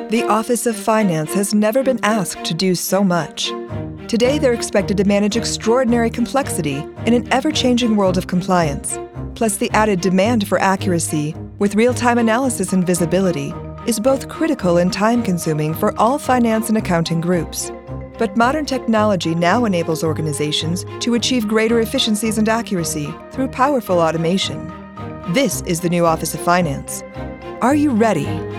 The Office of Finance has never been asked to do so much. Today, they're expected to manage extraordinary complexity in an ever-changing world of compliance. Plus, the added demand for accuracy, with real-time analysis and visibility, is both critical and time-consuming for all finance and accounting groups. But modern technology now enables organizations to achieve greater efficiencies and accuracy through powerful automation. This is the new Office of Finance. Are you ready